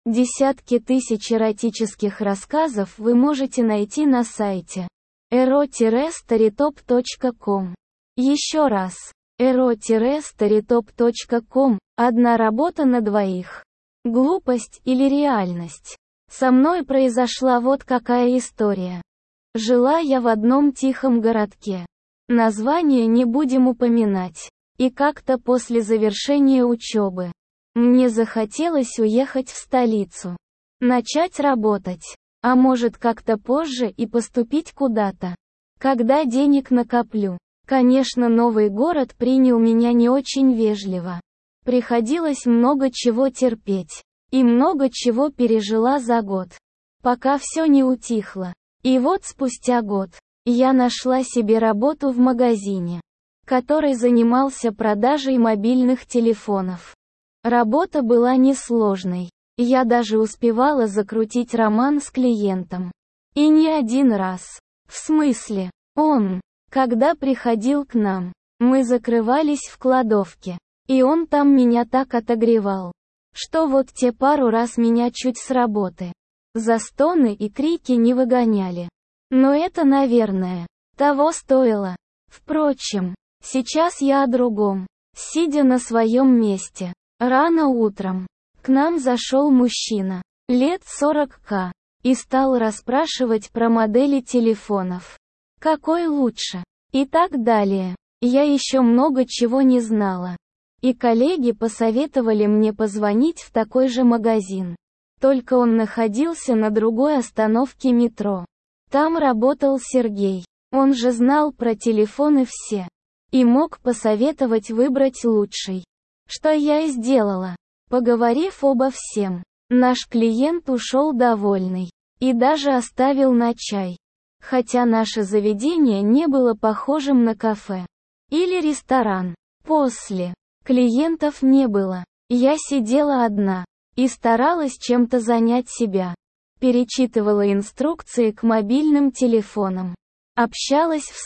Десятки тысяч эротических рассказов вы можете найти на сайте ero-storytop.com. Еще раз. ero-storytop.com. Одна работа на двоих. Глупость или реальность? Со мной произошла вот какая история. Жила я в одном тихом городке. Название не будем упоминать. И как-то после завершения учебы мне захотелось уехать в столицу. Начать работать. А может как-то позже и поступить куда-то. Когда денег накоплю. Конечно, новый город принял меня не очень вежливо. Приходилось много чего терпеть. И много чего пережила за год. Пока все не утихло. И вот спустя год я нашла себе работу в магазине, который занимался продажей мобильных телефонов. Работа была несложной. Я даже успевала закрутить роман с клиентом. И не один раз. В смысле, когда приходил к нам, мы закрывались в кладовке. И он там меня так отогревал, что вот те пару раз меня чуть с работы за стоны и крики не выгоняли. Но это, наверное, того стоило. Впрочем, сейчас я о другом. Сидя на своем месте, рано утром, к нам зашел мужчина, лет 40 и стал расспрашивать про модели телефонов. Какой лучше? И так далее. Я еще много чего не знала. И коллеги посоветовали мне позвонить в такой же магазин. Только он находился на другой остановке метро. Там работал Сергей. Он же знал про телефоны все. И мог посоветовать выбрать лучший. Что я и сделала. Поговорив обо всем, наш клиент ушел довольный. И даже оставил на чай. Хотя наше заведение не было похожим на кафе. Или ресторан. После клиентов не было. Я сидела одна. И старалась чем-то занять себя. Перечитывала инструкции к мобильным телефонам. Общалась в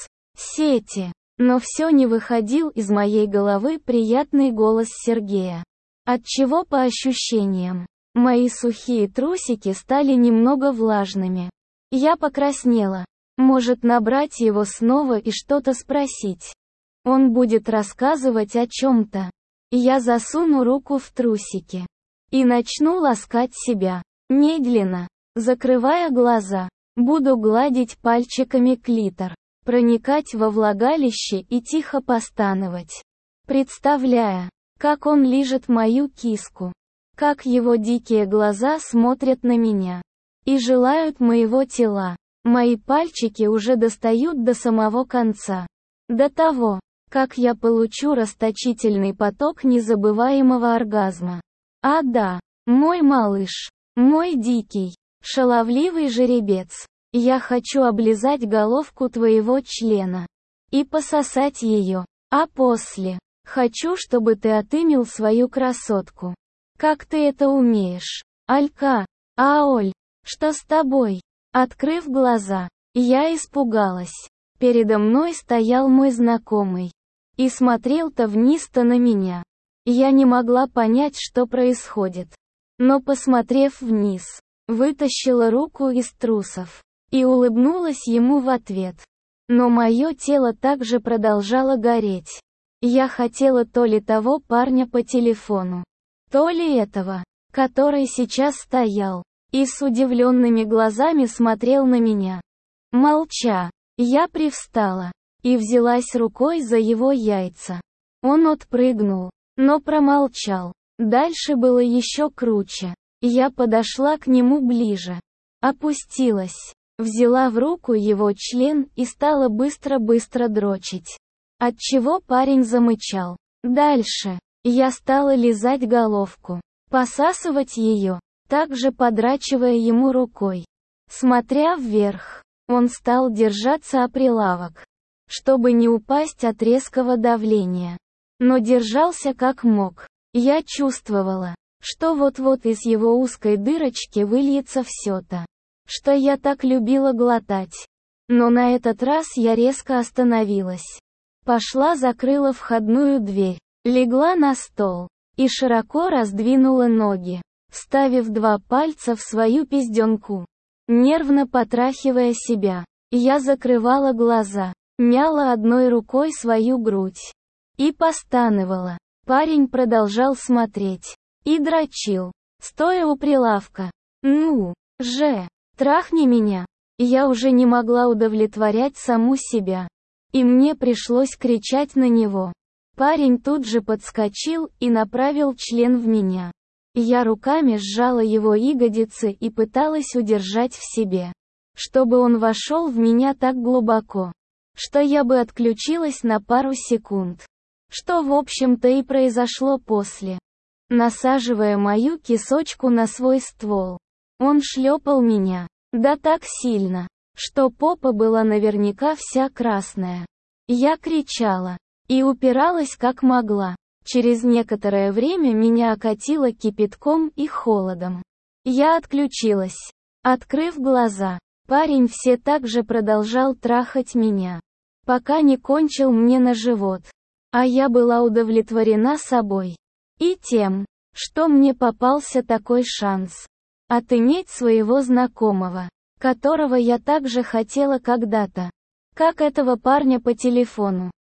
соцсети. Но все не выходил из моей головы приятный голос Сергея. Отчего по ощущениям, мои сухие трусики стали немного влажными. Я покраснела. Может набрать его снова и что-то спросить. Он будет рассказывать о чем-то. Я засуну руку в трусики. И начну ласкать себя. Медленно. Закрывая глаза. Буду гладить пальчиками клитор. Проникать во влагалище и тихо постановать. Представляя, как он лижет мою киску. Как его дикие глаза смотрят на меня. И желают моего тела. Мои пальчики уже достают до самого конца. До того, как я получу расточительный поток незабываемого оргазма. А да, мой малыш, мой дикий, шаловливый жеребец. Я хочу облизать головку твоего члена. И пососать ее. А после, хочу, чтобы ты отымел свою красотку. Как ты это умеешь? Алька, Аоль, что с тобой? Открыв глаза, я испугалась. Передо мной стоял мой знакомый. И смотрел-то вниз-то на меня. Я не могла понять, что происходит. Но посмотрев вниз, вытащила руку из трусов. И улыбнулась ему в ответ. Но мое тело также продолжало гореть. Я хотела то ли того парня по телефону, то ли этого, который сейчас стоял, и с удивленными глазами смотрел на меня. Молча, я привстала, и взялась рукой за его яйца. Он отпрыгнул, но промолчал. Дальше было еще круче. Я подошла к нему ближе. Опустилась. Взяла в руку его член и стала быстро-быстро дрочить. Отчего парень замычал. Дальше. Я стала лизать головку. Посасывать ее, также подрачивая ему рукой. Смотря вверх, он стал держаться о прилавок, чтобы не упасть от резкого давления. Но держался как мог. Я чувствовала, что вот-вот из его узкой дырочки выльется все-то, что я так любила глотать. Но на этот раз я резко остановилась. Пошла, закрыла входную дверь, легла на стол и широко раздвинула ноги. вставив 2 пальца в свою пизденку. Нервно потрахивая себя, я закрывала глаза, мяла одной рукой свою грудь и постанывала. Парень продолжал смотреть и дрочил, стоя у прилавка. «Ну же, трахни меня!» Я уже не могла удовлетворять саму себя, и мне пришлось кричать на него. Парень тут же подскочил и направил член в меня. Я руками сжала его ягодицы и пыталась удержать в себе, чтобы он вошел в меня так глубоко, что я бы отключилась на пару секунд. Что в общем-то и произошло после. Насаживая мою кисочку на свой ствол, он шлепал меня, да так сильно, что попа была наверняка вся красная. Я кричала и упиралась как могла. Через некоторое время меня окатило кипятком и холодом. Я отключилась. Открыв глаза, парень все так же продолжал трахать меня, пока не кончил мне на живот. А я была удовлетворена собой и тем, что мне попался такой шанс отыметь своего знакомого, которого я также хотела когда-то, как этого парня по телефону.